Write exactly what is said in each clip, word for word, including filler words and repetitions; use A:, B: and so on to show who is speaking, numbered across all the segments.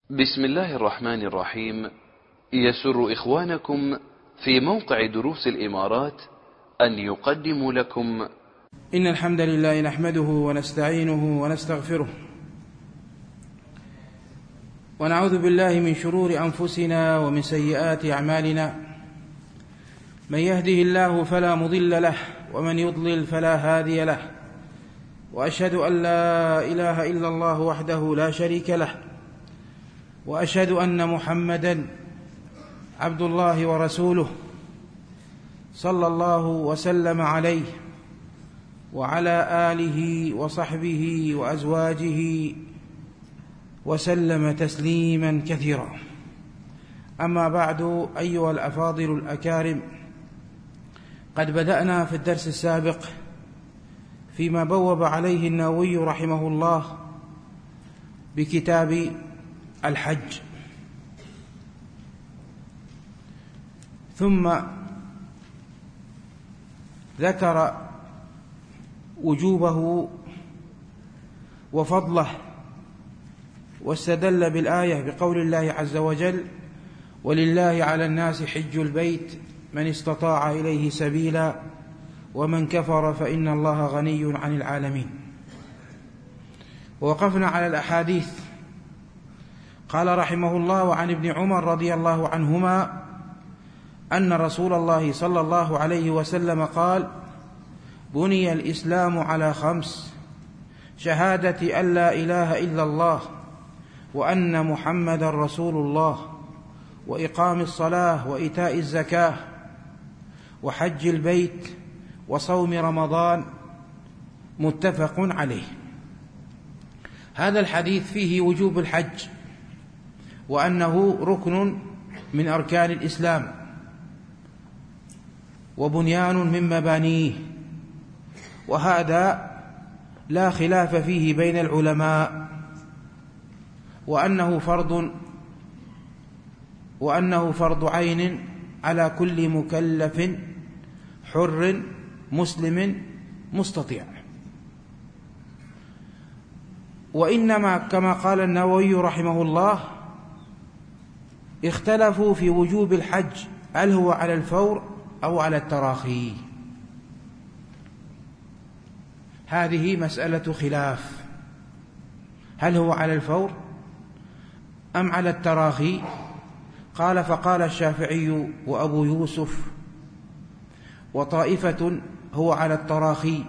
A: بسم الله الرحمن الرحيم. يسر إخوانكم في موقع دروس الإمارات أن يقدموا لكم
B: إن الحمد لله نحمده ونستعينه ونستغفره ونعوذ بالله من شرور أنفسنا ومن سيئات أعمالنا. من يهده الله فلا مضل له ومن يضلل فلا هادي له، وأشهد أن لا إله إلا الله وحده لا شريك له، وأشهد أن محمدًا عبد الله ورسوله صلى الله وسلم عليه وعلى آله وصحبه وأزواجه وسلم تسليما كثيرا. أما بعد، أيها الأفاضل الأكارم، قد بدأنا في الدرس السابق فيما بوب عليه النووي رحمه الله بكتاب الحج، ثم ذكر وجوبه وفضله، واستدل بالآية بقول الله عز وجل: ولله على الناس حج البيت من استطاع إليه سبيلا ومن كفر فإن الله غني عن العالمين. ووقفنا على الأحاديث. قال رحمه الله: عن ابن عمر رضي الله عنهما أن رسول الله صلى الله عليه وسلم قال: بني الإسلام على خمس: شهادة أن لا إله إلا الله وأن محمدا رسول الله، وإقام الصلاة وإيتاء الزكاة وحج البيت وصوم رمضان. متفق عليه. هذا الحديث فيه وجوب الحج، وأنه ركن من أركان الإسلام وبنيان من مبانيه، وهذا لا خلاف فيه بين العلماء، وأنه فرض وأنه فرض عين على كل مكلف حر مسلم مستطيع. وإنما كما قال النووي رحمه الله اختلفوا في وجوب الحج، هل هو على الفور أو على التراخي؟ هذه مسألة خلاف، هل هو على الفور أم على التراخي؟ قال: فقال الشافعي وأبو يوسف وطائفة هو على التراخي،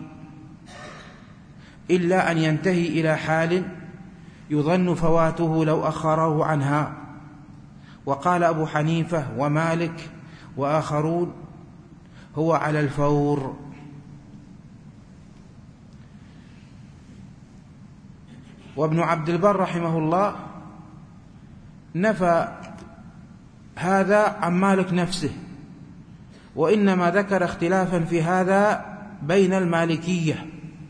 B: إلا أن ينتهي إلى حال يظن فواته لو أخره عنها. وقال أبو حنيفة ومالك وآخرون هو على الفور. وابن عبد البر رحمه الله نفى هذا عن مالك نفسه، وإنما ذكر اختلافا في هذا بين المالكية،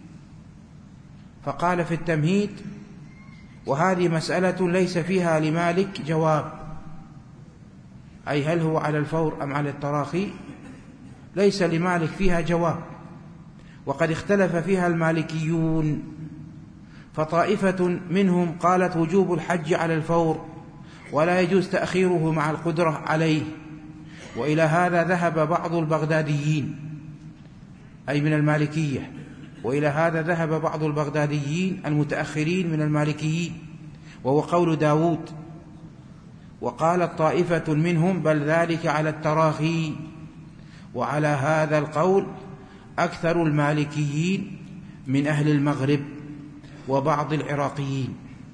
B: فقال في التمهيد: وهذه مسألة ليس فيها لمالك جواب، أي هل هو على الفور أم على التراخي؟ ليس لمالك فيها جواب، وقد اختلف فيها المالكيون، فطائفة منهم قالت وجوب الحج على الفور ولا يجوز تأخيره مع القدرة عليه، وإلى هذا ذهب بعض البغداديين، أي من المالكية، وإلى هذا ذهب بعض البغداديين المتأخرين من المالكيين، وهو قول داود. وقالت طائفة منهم بل ذلك على التراخي، وعلى هذا القول أكثر المالكيين من أهل المغرب وبعض العراقيين،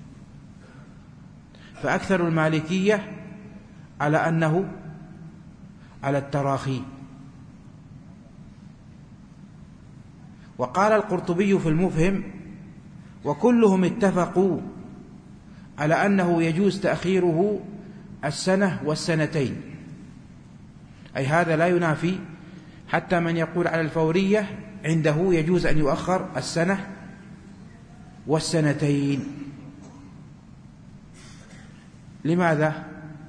B: فأكثر المالكية على أنه على التراخي. وقال القرطبي في المفهم: وكلهم اتفقوا على أنه يجوز تأخيره السنة والسنتين، أي هذا لا ينافي، حتى من يقول على الفورية عنده يجوز أن يؤخر السنة والسنتين. لماذا؟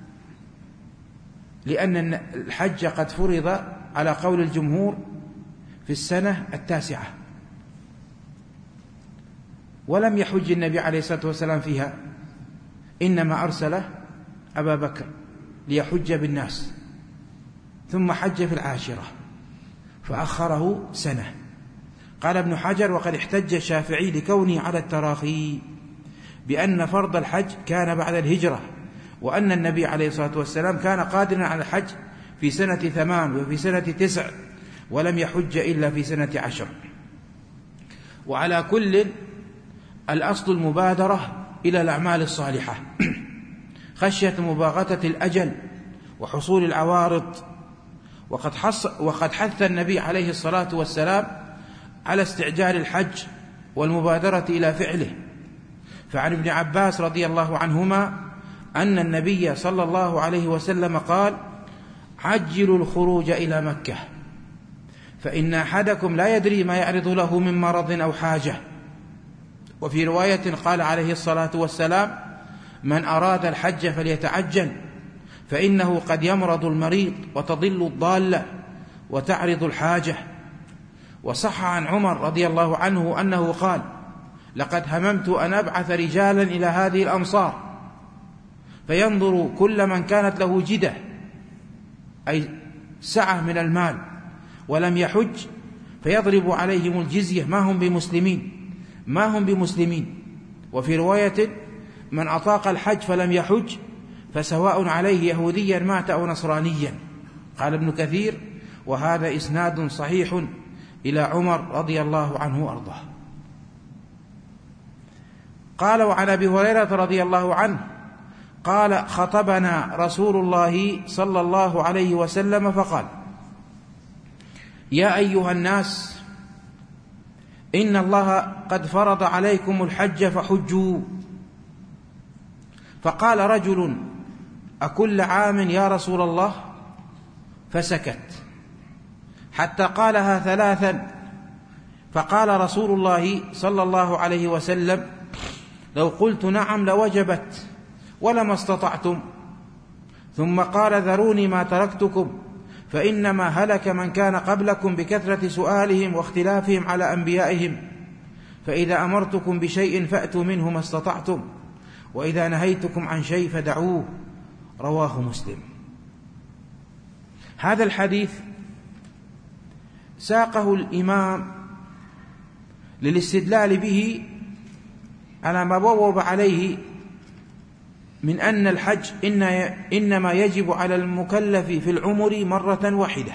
B: لأن الحج قد فرض على قول الجمهور في السنة التاسعة، ولم يحج النبي عليه الصلاة والسلام فيها، إنما أرسله أبا بكر ليحج بالناس، ثم حج في العاشرة فأخره سنة. قال ابن حجر: وقد احتج الشافعي لكونه على التراخي بأن فرض الحج كان بعد الهجرة، وأن النبي عليه الصلاة والسلام كان قادرا على الحج في سنة ثمان وفي سنة تسع، ولم يحج إلا في سنة عشر. وعلى كل الأصل المبادرة إلى الأعمال الصالحة خشية مباغتة الأجل وحصول العوارض. وقد, وقد حث النبي عليه الصلاة والسلام على استعجال الحج والمبادرة إلى فعله. فعن ابن عباس رضي الله عنهما أن النبي صلى الله عليه وسلم قال: عجلوا الخروج إلى مكة فإن أحدكم لا يدري ما يعرض له من مرض أو حاجة. وفي رواية قال عليه الصلاة والسلام: من أراد الحج فليتعجل فإنه قد يمرض المريض وتضل الضالة وتعرض الحاجة. وصح عن عمر رضي الله عنه أنه قال: لقد هممت أن أبعث رجالا إلى هذه الأمصار فينظر كل من كانت له جدة أي سعة من المال ولم يحج فيضرب عليهم الجزية ما هم بمسلمين ما هم بمسلمين وفي رواية: من أطاق الحج فلم يحج فسواء عليه يهوديا مات أو نصرانيا. قال ابن كثير: وهذا إسناد صحيح إلى عمر رضي الله عنه وأرضاه. قال: وعن أبي هريرة رضي الله عنه قال: خطبنا رسول الله صلى الله عليه وسلم فقال: يا أيها الناس إن الله قد فرض عليكم الحج فحجوا. فقال رجل: أكل عام يا رسول الله؟ فسكت حتى قالها ثلاثا. فقال رسول الله صلى الله عليه وسلم: لو قلت نعم لوجبت ولما استطعتم. ثم قال: ذروني ما تركتكم فإنما هلك من كان قبلكم بكثرة سؤالهم واختلافهم على أنبيائهم، فإذا أمرتكم بشيء فأتوا منه ما استطعتم، وإذا نهيتكم عن شيء فدعوه. رواه مسلم. هذا الحديث ساقه الإمام للاستدلال به على ما بوب عليه من أن الحج إنما يجب على المكلف في العمر مرة واحدة.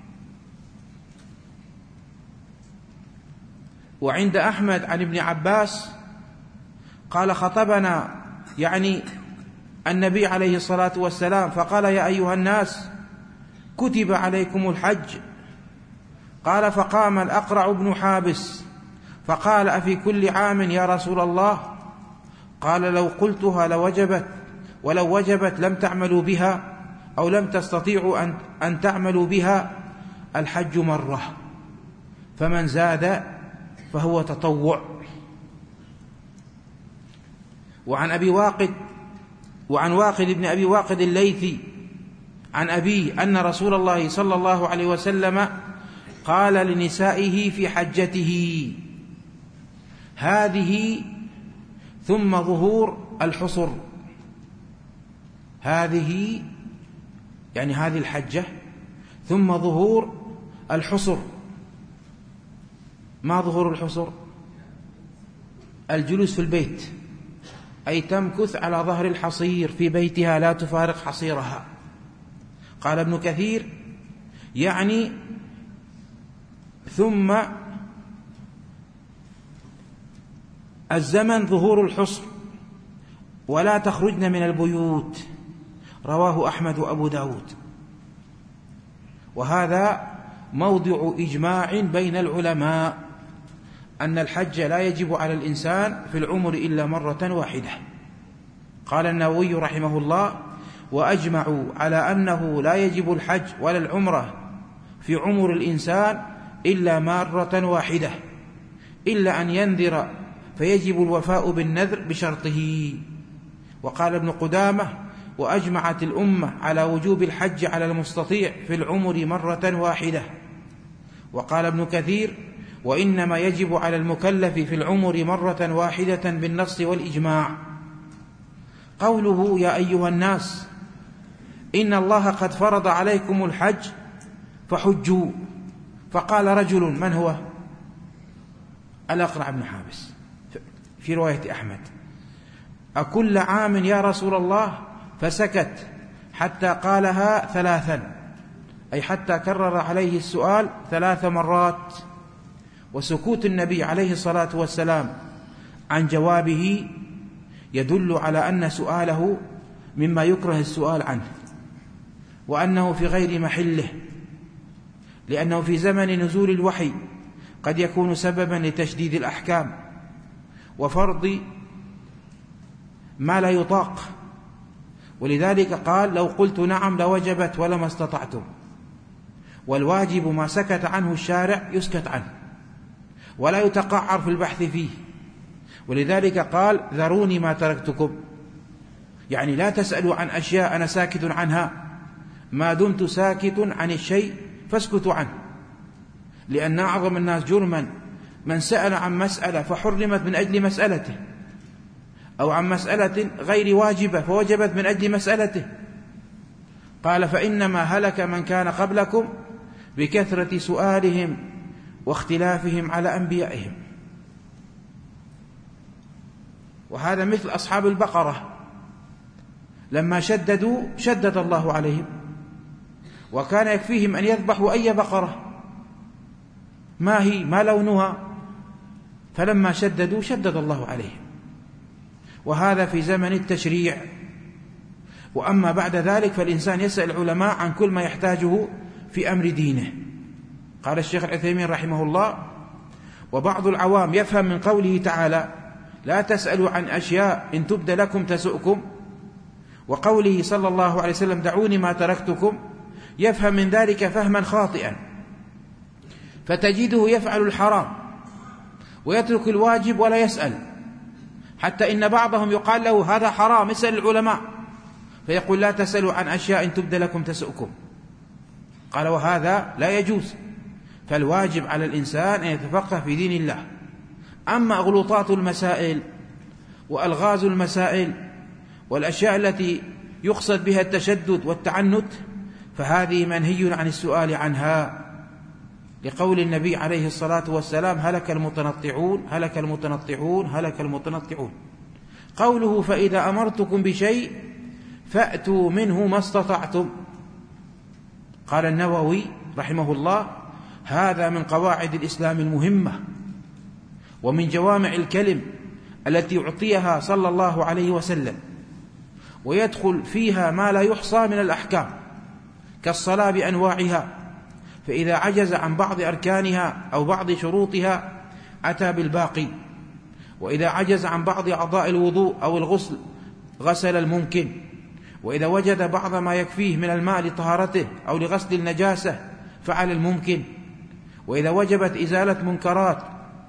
B: وعند أحمد عن ابن عباس قال: خطبنا يعني النبي عليه الصلاة والسلام فقال: يا أيها الناس كتب عليكم الحج. قال: فقام الأقرع بن حابس فقال: أفي كل عام يا رسول الله؟ قال: لو قلتها لوجبت، ولو وجبت لم تعملوا بها أو لم تستطيعوا أن, أن تعملوا بها. الحج مرة، فمن زاد فهو تطوع. وعن أبي واقد وعن واقد بن أبي واقد الليثي عن أبيه أن رسول الله صلى الله عليه وسلم قال لنسائه في حجته: هذه ثم ظهور الحصر. هذه يعني هذه الحجة، ثم ظهور الحصر. ما ظهور الحصر؟ الجلوس في البيت، أي تمكث على ظهر الحصير في بيتها لا تفارق حصيرها. قال ابن كثير: يعني ثم الزمن ظهور الحصر ولا تخرجن من البيوت. رواه أحمد وأبو داود. وهذا موضع إجماع بين العلماء أن الحج لا يجب على الإنسان في العمر إلا مرة واحدة. قال النووي رحمه الله: وأجمعوا على أنه لا يجب الحج ولا العمرة في عمر الإنسان إلا مرة واحدة، إلا أن ينذر فيجب الوفاء بالنذر بشرطه. وقال ابن قدامة: وأجمعت الأمة على وجوب الحج على المستطيع في العمر مرة واحدة. وقال ابن كثير: وإنما يجب على المكلف في العمر مرة واحدة بالنص والإجماع. قوله يا أيها الناس إن الله قد فرض عليكم الحج فحجوا، فقال رجل، من هو؟ الأقرع بن حابس في رواية أحمد، أكل عام يا رسول الله؟ فسكت حتى قالها ثلاثا، أي حتى كرر عليه السؤال ثلاث مرات. وسكوت النبي عليه الصلاة والسلام عن جوابه يدل على أن سؤاله مما يكره السؤال عنه، وأنه في غير محله، لأنه في زمن نزول الوحي قد يكون سببا لتشديد الأحكام وفرض ما لا يطاق، ولذلك قال لو قلت نعم لوجبت ولما استطعتم. والواجب ما سكت عنه الشارع يسكت عنه ولا يتقعر في البحث فيه، ولذلك قال ذروني ما تركتكم، يعني لا تسألوا عن أشياء أنا ساكت عنها، ما دمت ساكت عن الشيء فاسكتوا عنه. لأن أعظم الناس جرما من سأل عن مسألة فحرمت من أجل مسألته، أو عن مسألة غير واجبة فوجبت من أجل مسألته. قال فإنما هلك من كان قبلكم بكثرة سؤالهم واختلافهم على أنبيائهم. وهذا مثل أصحاب البقرة لما شددوا شدد الله عليهم، وكان يكفيهم أن يذبحوا أي بقرة ما هي ما لونها، فلما شددوا شدد الله عليهم. وهذا في زمن التشريع. وأما بعد ذلك فالإنسان يسأل العلماء عن كل ما يحتاجه في أمر دينه. قال الشيخ العثيمين رحمه الله: وبعض العوام يفهم من قوله تعالى لا تسألوا عن أشياء إن تبد لكم تسؤكم، وقوله صلى الله عليه وسلم دعوني ما تركتكم، يفهم من ذلك فهما خاطئا، فتجده يفعل الحرام ويترك الواجب ولا يسأل، حتى إن بعضهم يقال له هذا حرام اسأل العلماء، فيقول لا تسألوا عن أشياء إن تبد لكم تسؤكم. قال وهذا لا يجوز، فالواجب على الإنسان أن يتفقه في دين الله. أما أغلوطات المسائل وألغاز المسائل والأشياء التي يقصد بها التشدد والتعنت فهذه منهي عن السؤال عنها، لقول النبي عليه الصلاة والسلام هلك المتنطعون هلك المتنطعون هلك المتنطعون. قوله فإذا أمرتكم بشيء فأتوا منه ما استطعتم. قال النووي رحمه الله هذا من قواعد الإسلام المهمة ومن جوامع الكلم التي يعطيها صلى الله عليه وسلم، ويدخل فيها ما لا يحصى من الأحكام كالصلاة بأنواعها، فإذا عجز عن بعض أركانها أو بعض شروطها أتى بالباقي، وإذا عجز عن بعض أعضاء الوضوء أو الغسل غسل الممكن، وإذا وجد بعض ما يكفيه من الماء لطهارته أو لغسل النجاسة فعل الممكن، وإذا وجبت إزالة منكرات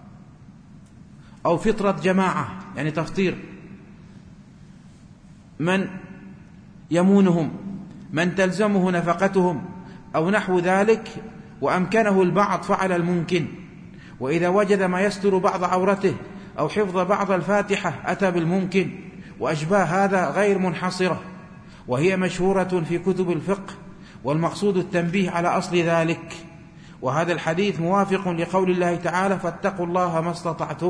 B: أو فطرة جماعة يعني تفطير من يمونهم من تلزمه نفقتهم أو نحو ذلك وأمكنه البعض فعل الممكن، وإذا وجد ما يستر بعض عورته أو حفظ بعض الفاتحة أتى بالممكن، وأشباه هذا غير منحصرة، وهي مشهورة في كتب الفقه، والمقصود التنبيه على أصل ذلك. وهذا الحديث موافق لقول الله تعالى فاتقوا الله ما استطعتم.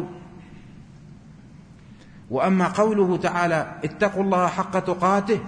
B: وأما قوله تعالى اتقوا الله حق تقاته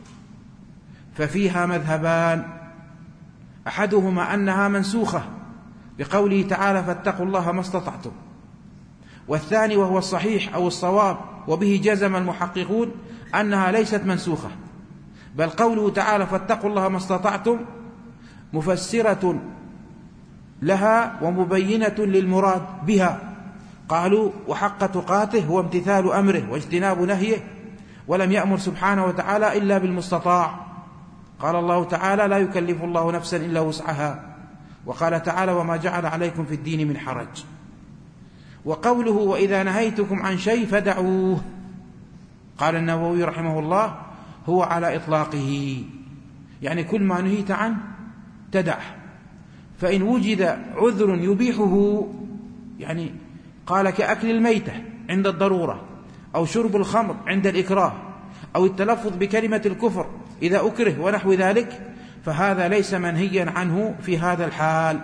B: ففيها مذهبان، أحدهما أنها منسوخة بقوله تعالى فاتقوا الله ما استطعتم، والثاني وهو الصحيح أو الصواب وبه جزم المحققون أنها ليست منسوخة، بل قوله تعالى فاتقوا الله ما استطعتم مفسرة لها ومبينة للمراد بها. قالوا وحق تقاته هو امتثال أمره واجتناب نهيه، ولم يأمر سبحانه وتعالى إلا بالمستطاع. قال الله تعالى لا يكلف الله نفسا إلا وسعها، وقال تعالى وما جعل عليكم في الدين من حرج. وقوله وإذا نهيتكم عن شيء فدعوه، قال النووي رحمه الله هو على إطلاقه، يعني كل ما نهيت عنه تدعه، فإن وجد عذر يبيحه، يعني قال كأكل الميتة عند الضرورة، أو شرب الخمر عند الإكراه، أو التلفظ بكلمة الكفر إذا أكره ونحو ذلك، فهذا ليس منهيا عنه في هذا الحال،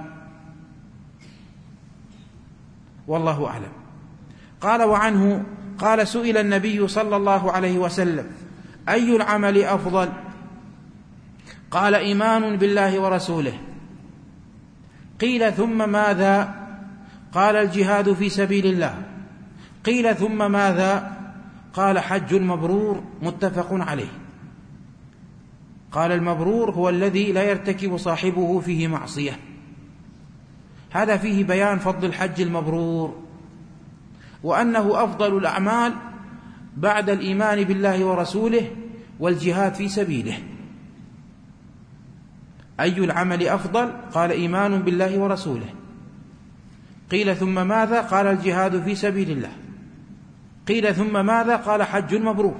B: والله أعلم. قال وعنه قال سئل النبي صلى الله عليه وسلم أي العمل أفضل؟ قال إيمان بالله ورسوله. قيل ثم ماذا؟ قال الجهاد في سبيل الله. قيل ثم ماذا؟ قال حج مبرور، متفق عليه. قال المبرور هو الذي لا يرتكب صاحبه فيه معصية. هذا فيه بيان فضل الحج المبرور، وأنه أفضل الأعمال بعد الإيمان بالله ورسوله والجهاد في سبيله. أي العمل أفضل؟ قال إيمان بالله ورسوله. قيل ثم ماذا؟ قال الجهاد في سبيل الله. قيل ثم ماذا؟ قال حج مبرور.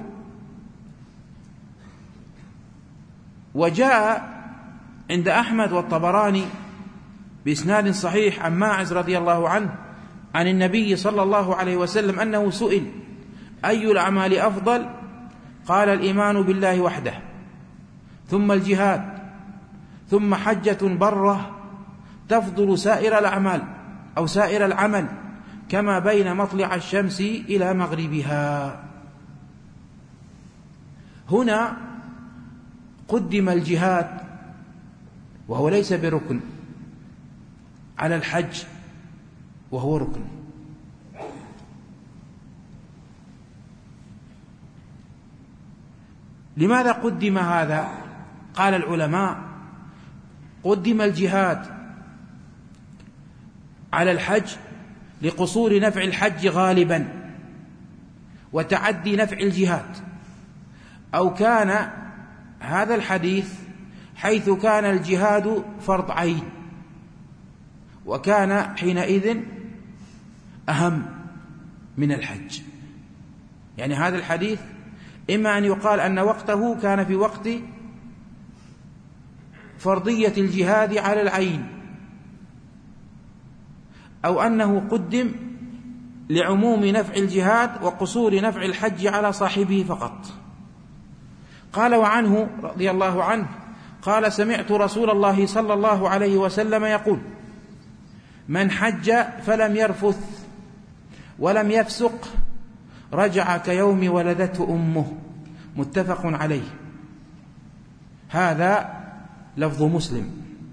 B: وجاء عند أحمد والطبراني بإسناد صحيح عن ماعز رضي الله عنه عن النبي صلى الله عليه وسلم أنه سئل أي الأعمال أفضل؟ قال الإيمان بالله وحده، ثم الجهاد، ثم حجة برة تفضل سائر الأعمال أو سائر العمل كما بين مطلع الشمس إلى مغربها. هنا قدم الجهاد وهو ليس بركن على الحج وهو ركن. لماذا قدم هذا؟ قال العلماء قدم الجهاد على الحج لقصور نفع الحج غالبا وتعدي نفع الجهاد، أو كان هذا الحديث حيث كان الجهاد فرض عين وكان حينئذ أهم من الحج. يعني هذا الحديث إما أن يقال أن وقته كان في وقت فرضية الجهاد على العين، أو أنه قدم لعموم نفع الجهاد وقصور نفع الحج على صاحبه فقط. قال وعنه رضي الله عنه قال سمعت رسول الله صلى الله عليه وسلم يقول من حج فلم يرفث ولم يفسق رجع كيوم ولدته أمه، متفق عليه. هذا لفظ مسلم.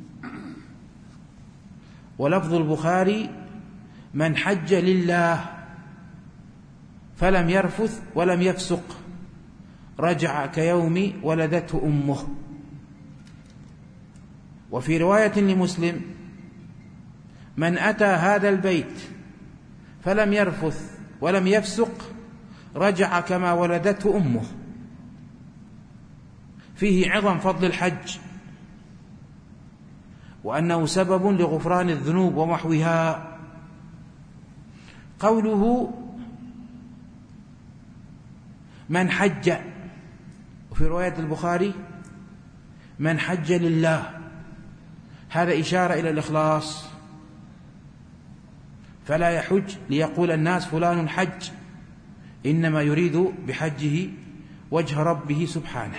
B: ولفظ البخاري من حج لله فلم يرفث ولم يفسق رجع كيوم ولدته أمه. وفي رواية لمسلم من أتى هذا البيت فلم يرفث ولم يفسق رجع كما ولدته أمه. فيه عظم فضل الحج وأنه سبب لغفران الذنوب ومحوها. قوله من حج، وفي رواية البخاري من حج لله، هذا إشارة إلى الإخلاص، فلا يحج ليقول الناس فلان حج، إنما يريد بحجه وجه ربه سبحانه.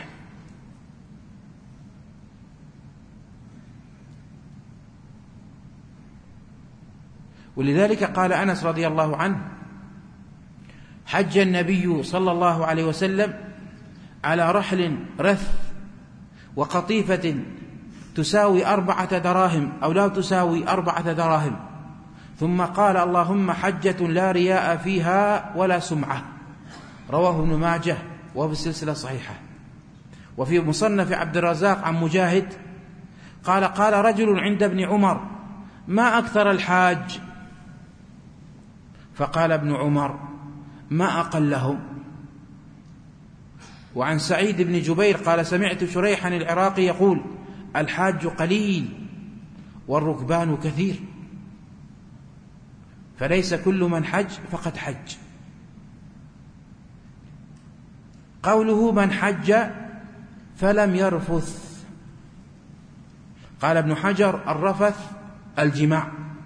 B: ولذلك قال أنس رضي الله عنه حج النبي صلى الله عليه وسلم على رحل رث وقطيفة تساوي أربعة دراهم أو لا تساوي أربعة دراهم، ثم قال اللهم حجة لا رياء فيها ولا سمعة. رواه ابن ماجه وفي السلسلة صحيحة. وفي مصنف عبد الرزاق عن مجاهد قال قال رجل عند ابن عمر ما أكثر الحاج؟ فقال ابن عمر ما أقلهم. وعن سعيد بن جبير قال سمعت شريحا العراقي يقول الحاج قليل والركبان كثير، فليس كل من حج فقد حج. قوله من حج فلم يرفث، قال ابن حجر الرفث الجماع،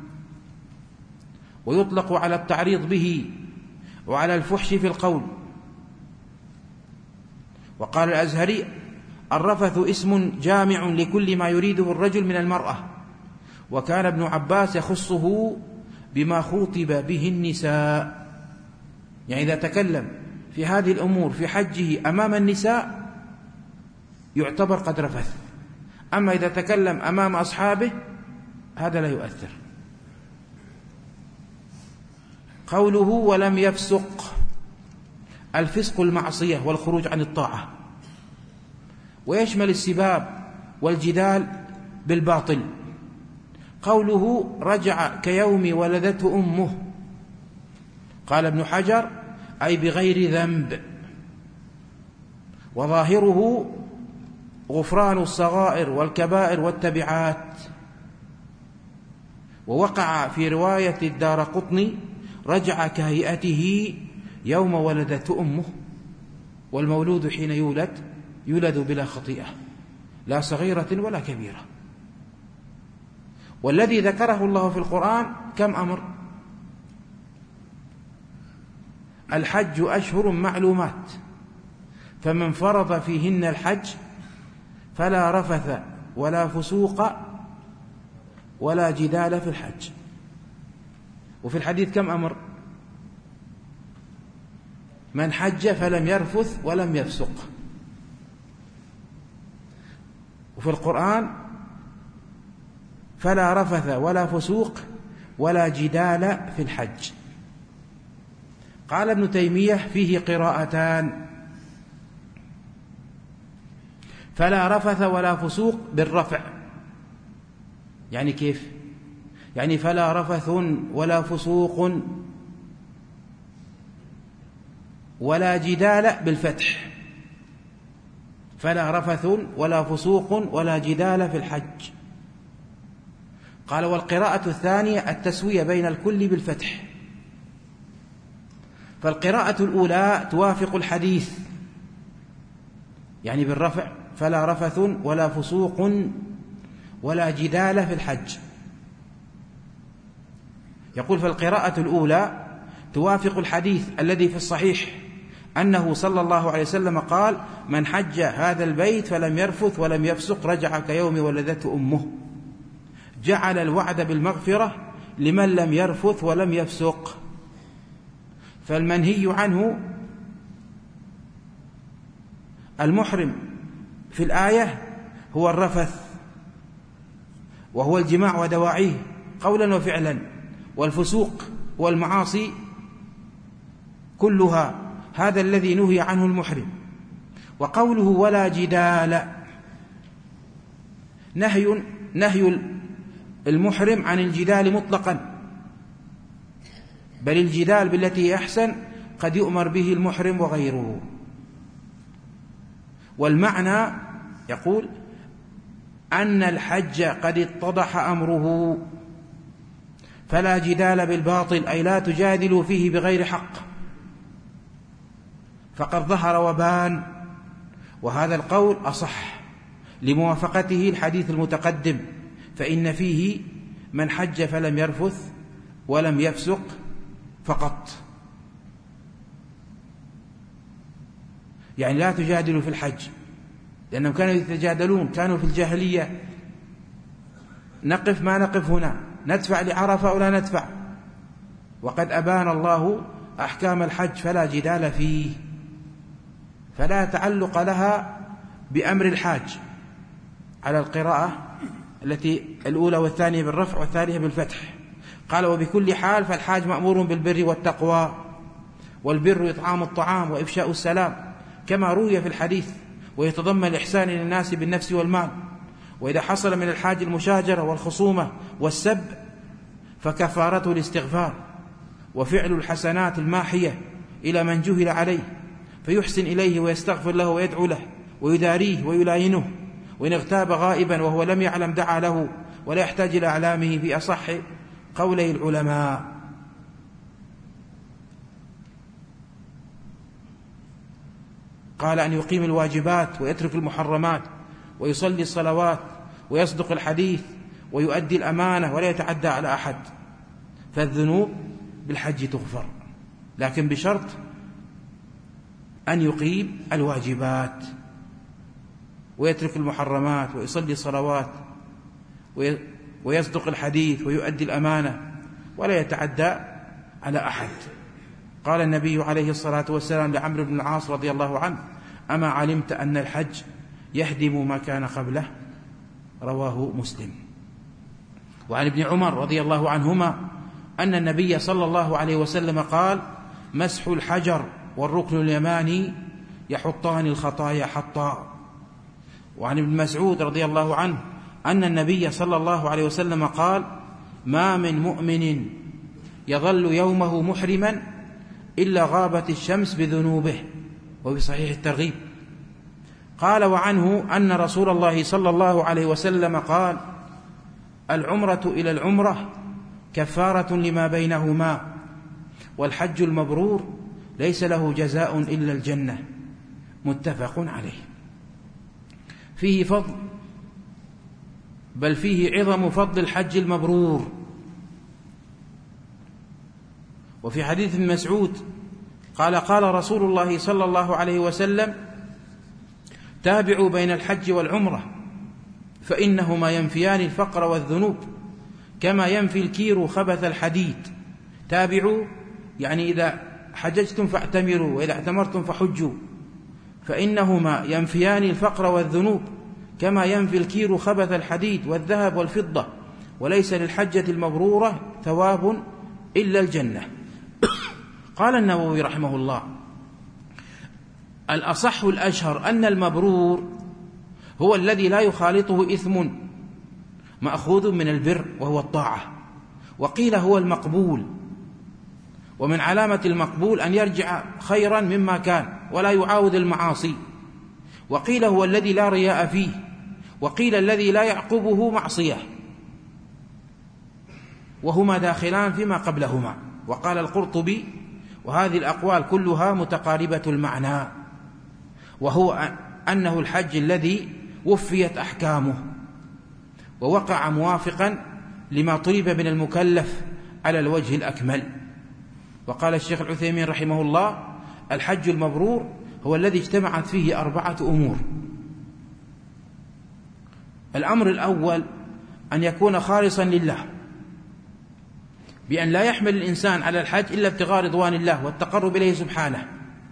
B: ويطلق على التعريض به وعلى الفحش في القول. وقال الأزهري: الرفث اسم جامع لكل ما يريده الرجل من المرأة. وكان ابن عباس يخصه بما خوطب به النساء، يعني إذا تكلم في هذه الأمور في حجه أمام النساء يعتبر قد رفث، أما إذا تكلم أمام أصحابه هذا لا يؤثر. قوله ولم يفسق، الفسق المعصية والخروج عن الطاعة، ويشمل السباب والجدال بالباطل. قوله رجع كيوم ولدته أمه، قال ابن حجر: أي بغير ذنب، وظاهره غفران الصغائر والكبائر والتبعات. ووقع في رواية الدارقطني: رجع كهيئته يوم ولدته أمه، والمولود حين يولد يولد بلا خطيئة، لا صغيرة ولا كبيرة. والذي ذكره الله في القرآن كم أمر؟ الحج أشهر معلومات، فمن فرض فيهن الحج فلا رفث ولا فسوق ولا جدال في الحج. وفي الحديث كم أمر؟ من حج فلم يرفث ولم يفسق. وفي القرآن فلا رفث ولا فسوق ولا جدال في الحج. قال ابن تيمية: فيه قراءتان: فلا رفث ولا فسوق بالرفع، يعني كيف؟ يعني فلا رفث ولا فسوق ولا جدال بالفتح، فلا رفث ولا فسوق ولا جدال في الحج. قال: والقراءة الثانية التسوية بين الكل بالفتح. فالقراءة الأولى توافق الحديث، يعني بالرفع: فلا رفث ولا فسوق ولا جدال في الحج. يقول: فالقراءة الأولى توافق الحديث الذي في الصحيح أنه صلى الله عليه وسلم قال: من حج هذا البيت فلم يرفث ولم يفسق رجع كيوم ولدته أمه. جعل الوعد بالمغفرة لمن لم يرفث ولم يفسق. فالمنهي عنه المحرم في الآية هو الرفث، وهو الجماع ودواعيه قولا وفعلا، والفسوق والمعاصي كلها هذا الذي نهي عنه المحرم. وقوله ولا جدال نهي نهي المحرم عن الجدال مطلقا، بل الجدال بالتي أحسن قد يؤمر به المحرم وغيره. والمعنى يقول أن الحج قد اتضح أمره، فلا جدال بالباطل، أي لا تجادلوا فيه بغير حق، فقد ظهر وبان. وهذا القول أصح لموافقته الحديث المتقدم، فإن فيه من حج فلم يرفث ولم يفسق فقط، يعني لا تجادلوا في الحج، لأنهم كانوا يتجادلون، كانوا في الجاهلية: نقف ما نقف هنا، ندفع لعرفة ولا ندفع. وقد أبان الله أحكام الحج فلا جدال فيه، فلا تعلق لها بأمر الحاج على القراءة التي الأولى والثانية بالرفع والثانية بالفتح. قال: وبكل حال فالحاج مأمور بالبر والتقوى، والبر إطعام الطعام وإفشاء السلام كما روي في الحديث، ويتضمن الإحسان إلى الناس بالنفس والمال. وإذا حصل من الحاج المشاجرة والخصومة والسب فكفارته الاستغفار وفعل الحسنات الماحية إلى من جهل عليه، فيحسن إليه ويستغفر له ويدعو له ويداريه ويلاينه. وإن اغتاب غائبا وهو لم يعلم دعا له، ولا يحتاج إلى أعلامه في أصح قولي العلماء. قال: أن يقيم الواجبات ويترك المحرمات ويصلي الصلوات ويصدق الحديث ويؤدي الأمانة ولا يتعدى على أحد. فالذنوب بالحج تغفر، لكن بشرط أن يقيم الواجبات ويترك المحرمات ويصلي الصلوات ويصدق الحديث ويؤدي الأمانة ولا يتعدى على أحد. قال النبي عليه الصلاة والسلام لعمرو بن العاص رضي الله عنه: أما علمت أن الحج يهدم ما كان قبله؟ رواه مسلم. وعن ابن عمر رضي الله عنهما أن النبي صلى الله عليه وسلم قال: مسح الحجر والركن اليماني يحطان الخطايا حطا. وعن ابن مسعود رضي الله عنه أن النبي صلى الله عليه وسلم قال: ما من مؤمن يظل يومه محرما إلا غابت الشمس بذنوبه. وفي صحيح الترغيب. قال وعنه أن رسول الله صلى الله عليه وسلم قال: العمرة إلى العمرة كفارة لما بينهما، والحج المبرور ليس له جزاء إلا الجنة. متفق عليه. فيه فضل، بل فيه عظم فضل الحج المبرور. وفي حديث ابن مسعود قال: قال رسول الله صلى الله عليه وسلم: تابعوا بين الحج والعمرة فإنهما ينفيان الفقر والذنوب كما ينفي الكير خبث الحديد. تابعوا يعني إذا حججتم فاعتمروا، وإذا اعتمرتم فحجوا، فإنهما ينفيان الفقر والذنوب كما ينفي الكير خبث الحديد والذهب والفضة، وليس للحجة المبرورة ثواب إلا الجنة. قال النووي رحمه الله: الأصح الأشهر أن المبرور هو الذي لا يخالطه إثم مأخوذ من البر وهو الطاعة، وقيل هو المقبول، ومن علامة المقبول أن يرجع خيرا مما كان ولا يعاود المعاصي، وقيل هو الذي لا رياء فيه، وقيل الذي لا يعقبه معصية، وهما داخلان فيما قبلهما. وقال القرطبي: وهذه الأقوال كلها متقاربة المعنى، وهو أنه الحج الذي وفيت أحكامه ووقع موافقا لما طلب من المكلف على الوجه الأكمل. وقال الشيخ العثيمين رحمه الله: الحج المبرور هو الذي اجتمعت فيه أربعة أمور. الأمر الأول أن يكون خالصا لله، بأن لا يحمل الإنسان على الحج إلا ابتغاء رضوان الله والتقرب إليه سبحانه،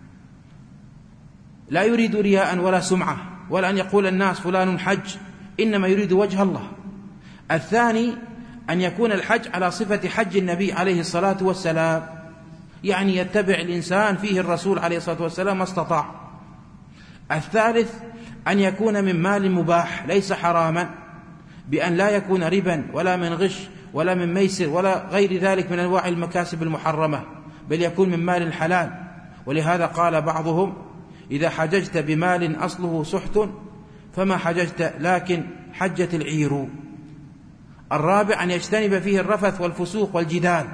B: لا يريد رياء ولا سمعة ولا أن يقول الناس فلان حج، إنما يريد وجه الله. الثاني أن يكون الحج على صفة حج النبي عليه الصلاة والسلام، يعني يتبع الإنسان فيه الرسول عليه الصلاة والسلام ما استطاع. الثالث أن يكون من مال مباح ليس حراما، بأن لا يكون ربا ولا من غش ولا من ميسر ولا غير ذلك من أنواع المكاسب المحرمة، بل يكون من مال حلال. ولهذا قال بعضهم: إذا حججت بمال أصله سحت فما حججت لكن حجت العير. الرابع أن يجتنب فيه الرفث والفسوق والجدال.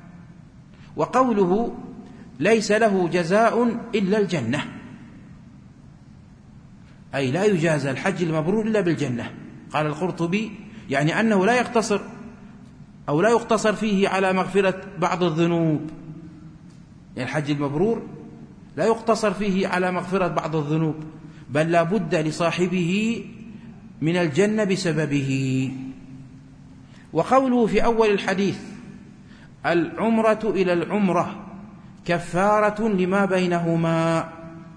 B: وقوله ليس له جزاء إلا الجنة، أي لا يجازى الحج المبرور إلا بالجنة. قال القرطبي: يعني أنه لا يقتصر أو لا يقتصر فيه على مغفرة بعض الذنوب، يعني الحج المبرور لا يقتصر فيه على مغفرة بعض الذنوب، بل لا بد لصاحبه من الجنة بسببه. وقوله في أول الحديث: العمرة إلى العمرة كفارة لما بينهما،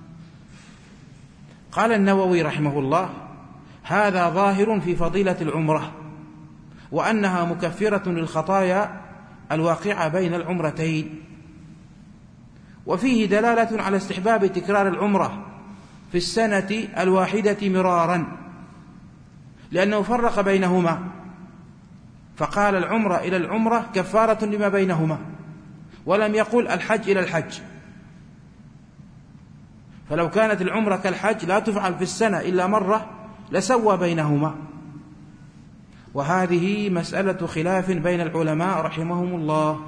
B: قال النووي رحمه الله: هذا ظاهر في فضيلة العمرة، وأنها مكفرة للخطايا الواقعة بين العمرتين. وفيه دلالة على استحباب تكرار العمرة في السنة الواحدة مرارا، لأنه فرق بينهما فقال: العمرة إلى العمرة كفارة لما بينهما، ولم يقل الحج إلى الحج. فلو كانت العمرة كالحج لا تفعل في السنة إلا مرة لسوى بينهما. وهذه مسألة خلاف بين العلماء رحمهم الله،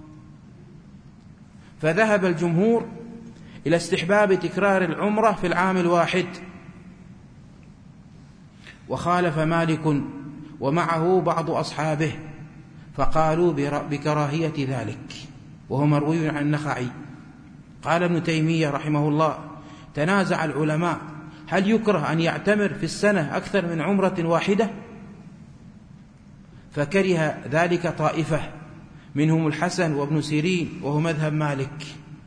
B: فذهب الجمهور إلى استحباب تكرار العمرة في العام الواحد، وخالف مالك ومعه بعض أصحابه فقالوا بكراهية ذلك، وهو مروي عن النخعي. قال ابن تيمية رحمه الله: تنازع العلماء هل يكره أن يعتمر في السنة أكثر من عمرة واحدة؟ فكره ذلك طائفة منهم الحسن وابن سيرين وهو مذهب مالك.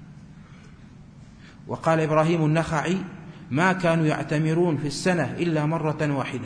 B: وقال إبراهيم النخعي ما كانوا يعتمرون في السنة إلا مرة واحدة،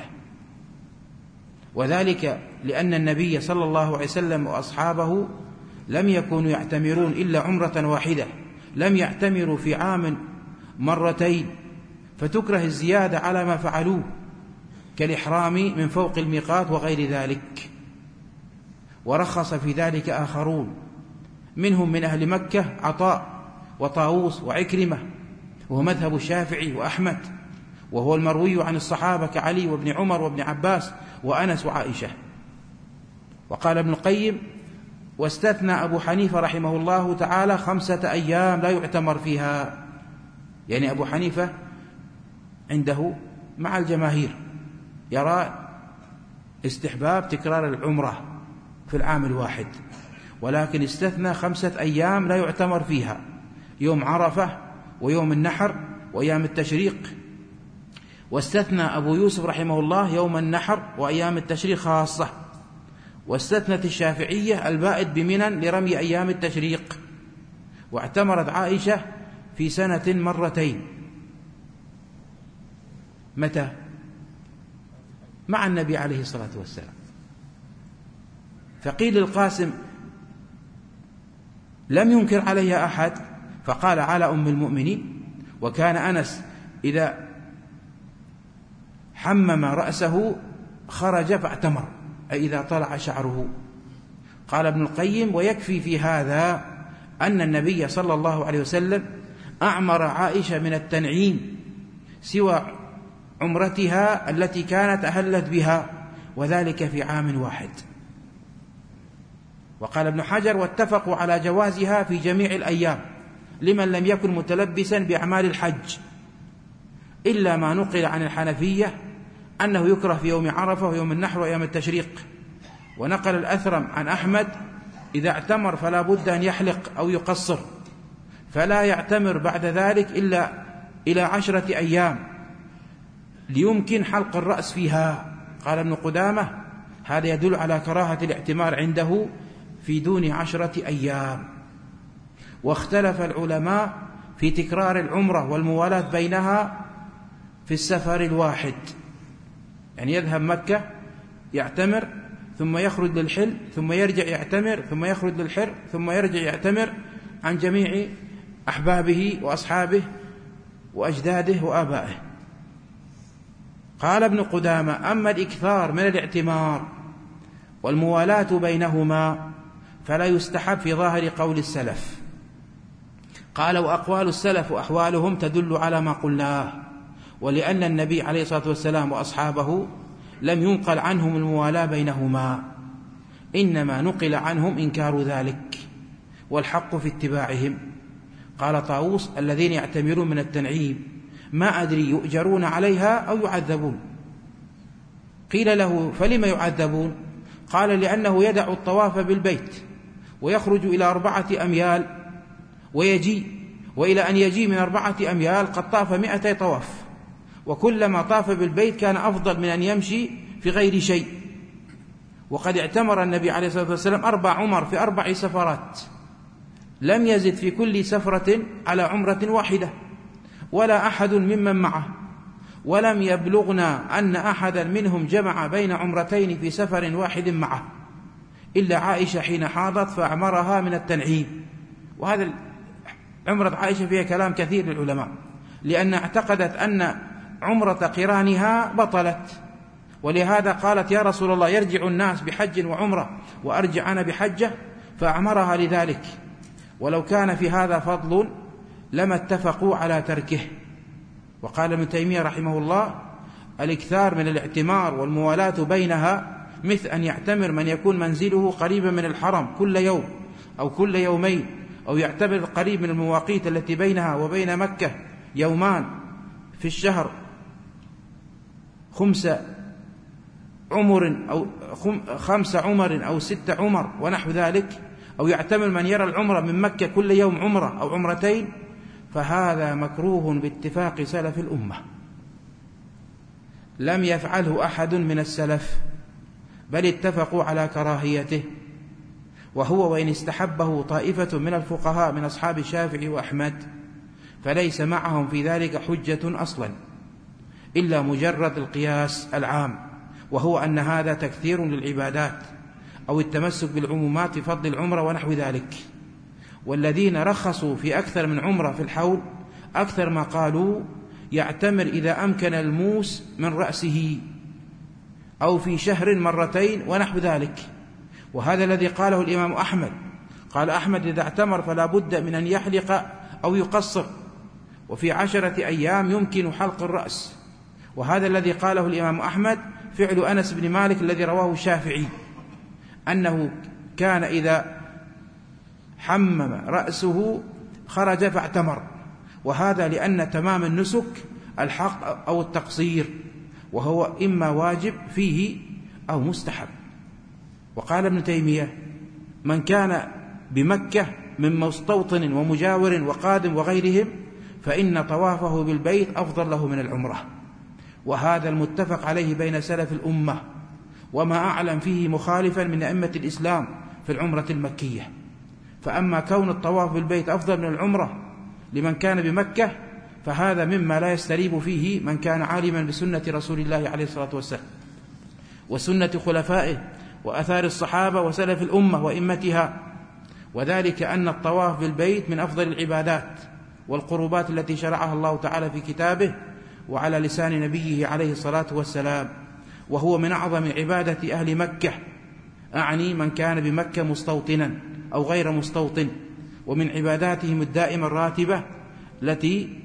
B: وذلك لأن النبي صلى الله عليه وسلم وأصحابه لم يكونوا يعتمرون إلا عمرة واحدة، لم يعتمروا في عام مرتين، فتكره الزيادة على ما فعلوه كالإحرام من فوق الميقات وغير ذلك. ورخص في ذلك آخرون منهم من أهل مكة عطاء وطاووس وعكرمة، وهو مذهب الشافعي وأحمد، وهو المروي عن الصحابة كعلي وابن عمر وابن عباس وأنس وعائشة. وقال ابن القيم واستثنى أبو حنيفة رحمه الله تعالى خمسة أيام لا يعتمر فيها، يعني أبو حنيفة عنده مع الجماهير يرى استحباب تكرار العمرة في العام الواحد، ولكن استثنى خمسة أيام لا يعتمر فيها: يوم عرفة ويوم النحر وأيام التشريق. واستثنى أبو يوسف رحمه الله يوم النحر وأيام التشريق خاصة. واستثنت الشافعية البائد بمنى لرمي أيام التشريق. واعتمرت عائشة في سنة مرتين. متى؟ مع النبي عليه الصلاة والسلام. فقيل القاسم لم ينكر عليها أحد، فقال على أم المؤمنين. وكان أنس إذا حمم رأسه خرج فاعتمر، أي إذا طلع شعره. قال ابن القيم ويكفي في هذا أن النبي صلى الله عليه وسلم أعمر عائشة من التنعيم سوى عمرتها التي كانت أهلت بها، وذلك في عام واحد. وقال ابن حجر واتفقوا على جوازها في جميع الأيام لمن لم يكن متلبسا بأعمال الحج، إلا ما نقل عن الحنفية أنه يكره في يوم عرفة ويوم النحر وأيام التشريق. ونقل الأثرم عن أحمد إذا اعتمر فلا بد أن يحلق أو يقصر، فلا يعتمر بعد ذلك إلا إلى عشرة أيام ليمكن حلق الرأس فيها. قال ابن قدامة هذا يدل على كراهة الاعتمار عنده في دون عشرة أيام. واختلف العلماء في تكرار العمرة والموالاة بينها في السفر الواحد، يعني يذهب مكة يعتمر ثم يخرج للحل ثم يرجع يعتمر ثم يخرج للحر ثم يرجع يعتمر عن جميع أحبابه وأصحابه وأجداده وآبائه. قال ابن قدامة أما الإكثار من الاعتمار والموالاة بينهما فلا يستحب في ظاهر قول السلف. قال وأقوال السلف وأحوالهم تدل على ما قلناه، ولأن النبي عليه الصلاة والسلام وأصحابه لم ينقل عنهم الموالاة بينهما، إنما نقل عنهم إنكار ذلك، والحق في اتباعهم. قال طاووس الذين يعتمرون من التنعيم ما أدري يؤجرون عليها أو يعذبون. قيل له فلم يعذبون؟ قال لأنه يدع الطواف بالبيت ويخرج إلى أربعة أميال ويجي، وإلى أن يجي من أربعة أميال قد طاف مئتي طواف، وكلما طاف بالبيت كان أفضل من أن يمشي في غير شيء. وقد اعتمر النبي عليه الصلاة والسلام أربع عمر في أربع سفرات، لم يزد في كل سفرة على عمرة واحدة ولا أحد ممن معه، ولم يبلغنا أن أحدا منهم جمع بين عمرتين في سفر واحد معه إلا عائشة حين حاضت فأعمرها من التنعيم. وهذا عمرة عائشة فيها كلام كثير للعلماء، لأن اعتقدت أن عمرة قرانها بطلت، ولهذا قالت يا رسول الله يرجع الناس بحج وعمرة وأرجع أنا بحجة، فأعمرها لذلك. ولو كان في هذا فضل لما اتفقوا على تركه. وقال ابن تيمية رحمه الله الاكثار من الاعتمار والموالاة بينها مثل أن يعتمر من يكون منزله قريبا من الحرم كل يوم أو كل يومين، أو يعتبر قريب من المواقيت التي بينها وبين مكة يومان في الشهر خمس عمر أو خمس عمر أو ست عمر ونحو ذلك، أو يعتمر من يرى العمرة من مكة كل يوم عمرة أو عمرتين، فهذا مكروه باتفاق سلف الأمة، لم يفعله أحد من السلف، بل اتفقوا على كراهيته، وهو وإن استحبه طائفة من الفقهاء من أصحاب الشافعي وأحمد فليس معهم في ذلك حجة أصلا إلا مجرد القياس العام، وهو أن هذا تكثير للعبادات أو التمسك بالعمومات في فضل العمرة ونحو ذلك. والذين رخصوا في أكثر من عمرة في الحول أكثر ما قالوا يعتمر إذا أمكن الموس من رأسه، أو في شهر مرتين ونحو ذلك، وهذا الذي قاله الإمام أحمد. قال أحمد إذا اعتمر فلا بد من أن يحلق أو يقصر، وفي عشرة أيام يمكن حلق الرأس، وهذا الذي قاله الإمام أحمد فعل أنس بن مالك الذي رواه الشافعي، أنه كان إذا حمم رأسه خرج فاعتمر، وهذا لأن تمام النسك الحق أو التقصير، وهو إما واجب فيه أو مستحب. وقال ابن تيمية من كان بمكة من مستوطن ومجاور وقادم وغيرهم فإن طوافه بالبيت أفضل له من العمرة، وهذا المتفق عليه بين سلف الأمة، وما أعلم فيه مخالفا من أئمة الإسلام في العمرة المكية. فأما كون الطواف بالبيت أفضل من العمرة لمن كان بمكة فهذا مما لا يستريب فيه من كان عالما بسنة رسول الله عليه الصلاة والسلام وسنة خلفائه وأثار الصحابة وسلف الأمة وإمتها، وذلك أن الطواف بالبيت من أفضل العبادات والقربات التي شرعها الله تعالى في كتابه وعلى لسان نبيه عليه الصلاة والسلام، وهو من أعظم عبادة أهل مكة، أعني من كان بمكة مستوطنا أو غير مستوطن، ومن عباداتهم الدائمة الراتبة التي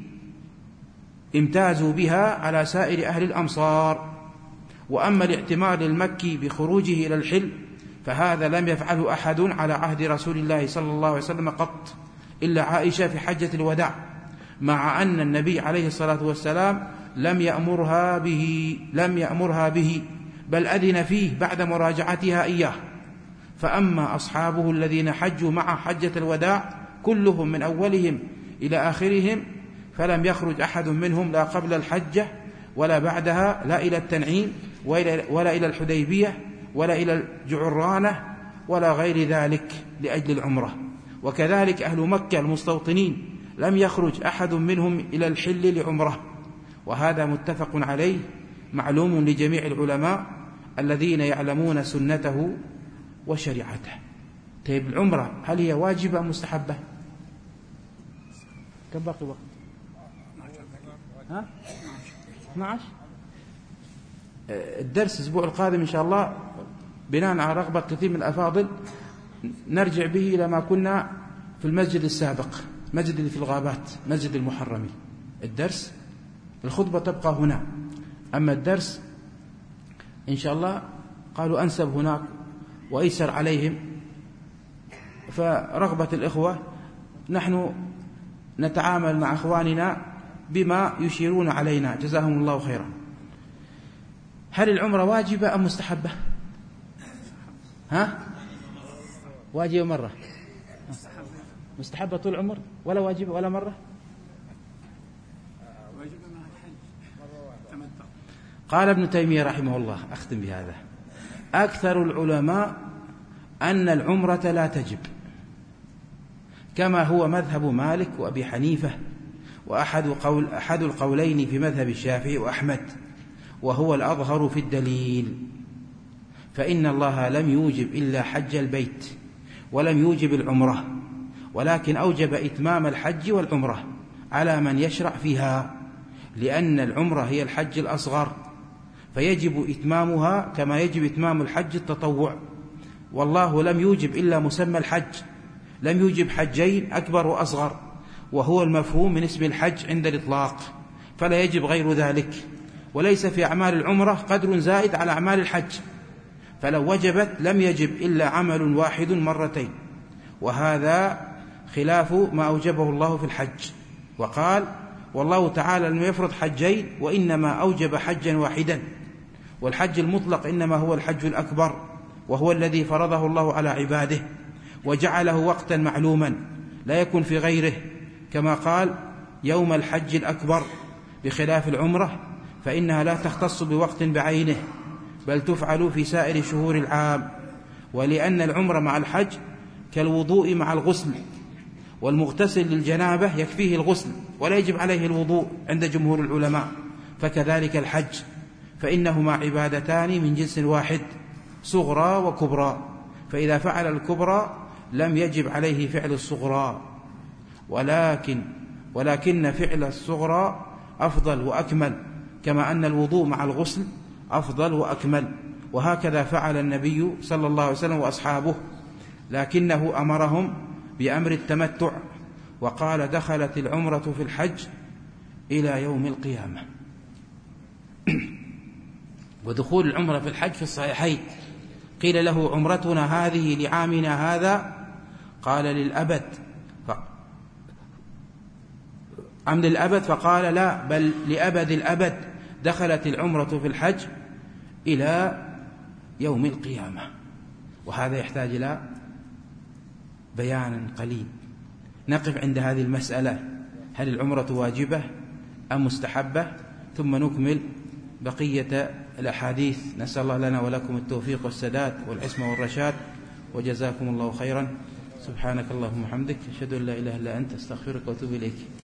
B: امتازوا بها على سائر أهل الأمصار. وأما الاعتمار للمكي بخروجه إلى الحل فهذا لم يفعله أحد على عهد رسول الله صلى الله عليه وسلم قط إلا عائشة في حجة الوداع، مع أن النبي عليه الصلاة والسلام لم يأمرها به لم يأمرها به بل أذن فيه بعد مراجعتها إياه. فأما أصحابه الذين حجوا مع حجة الوداع كلهم من أولهم إلى آخرهم فلم يخرج أحد منهم لا قبل الحجة ولا بعدها، لا إلى التنعيم ولا إلى الحديبية ولا إلى الجعرانة ولا غير ذلك لأجل العمرة. وكذلك أهل مكة المستوطنين لم يخرج أحد منهم إلى الحل لعمره، وهذا متفق عليه معلوم لجميع العلماء الذين يعلمون سنته وشريعته. طيب العمرة هل هي واجبة أم مستحبة؟ كم باقي وقت؟ ها؟ اثني عشر. الدرس الأسبوع القادم إن شاء الله بناء على رغبة كثير من الأفاضل نرجع به إلى ما كنا في المسجد السابق، مسجد اللي في الغابات، مسجد المحرمي. الدرس الخطبة تبقى هنا، أما الدرس إن شاء الله قالوا أنسب هناك وأيسر عليهم، فرغبة الإخوة نحن نتعامل مع أخواننا بما يشيرون علينا جزاهم الله خيرا. هل العمرة واجبة أم مستحبة؟ ها؟ واجبة مرة، مستحبة طول العمر ولا واجبة ولا مرة؟ قال ابن تيمية رحمه الله، أختم بهذا، أكثر العلماء أن العمرة لا تجب، كما هو مذهب مالك وأبي حنيفة، وأحد قول أحد القولين في مذهب الشافعي وأحمد، وهو الأظهر في الدليل، فإن الله لم يوجب إلا حج البيت ولم يوجب العمرة، ولكن أوجب إتمام الحج والعمرة على من يشرع فيها، لأن العمرة هي الحج الأصغر فيجب إتمامها كما يجب إتمام الحج التطوع. والله لم يوجب إلا مسمى الحج، لم يوجب حجين أكبر وأصغر، وهو المفهوم من اسم الحج عند الإطلاق، فلا يجب غير ذلك. وليس في أعمال العمرة قدر زائد على أعمال الحج، فلو وجبت لم يجب إلا عمل واحد مرتين، وهذا خلاف ما أوجبه الله في الحج. وقال والله تعالى لم يفرض حجين وإنما أوجب حجا واحدا، والحج المطلق إنما هو الحج الأكبر، وهو الذي فرضه الله على عباده وجعله وقتا معلوما لا يكون في غيره، كما قال يوم الحج الأكبر، بخلاف العمرة فإنها لا تختص بوقت بعينه بل تفعل في سائر شهور العام. ولأن العمرة مع الحج كالوضوء مع الغسل، والمغتسل للجنابة يكفيه الغسل ولا يجب عليه الوضوء عند جمهور العلماء، فكذلك الحج، فإنهما عبادتان من جنس واحد صغرى وكبرى، فإذا فعل الكبرى لم يجب عليه فعل الصغرى، ولكن ولكن فعل الصغرى أفضل وأكمل، كما أن الوضوء مع الغسل أفضل وأكمل. وهكذا فعل النبي صلى الله عليه وسلم وأصحابه، لكنه أمرهم بأمر التمتع، وقال دخلت العمرة في الحج إلى يوم القيامة. ودخول العمرة في الحج في الصحيحين، قيل له عمرتنا هذه لعامنا هذا؟ قال للأبد، أم للأبد؟ فقال لا، بل لأبد الأبد، دخلت العمرة في الحج إلى يوم القيامة. وهذا يحتاج إلى بيان قليل. نقف عند هذه المسألة، هل العمرة واجبة أم مستحبة؟ ثم نكمل بقية الأحاديث. نسأل الله لنا ولكم التوفيق والسداد والعصمة والرشاد، وجزاكم الله خيرا. سبحانك اللهم وبحمدك، أشهد أن لا إله إلا أنت، أستغفرك وأتوب إليك.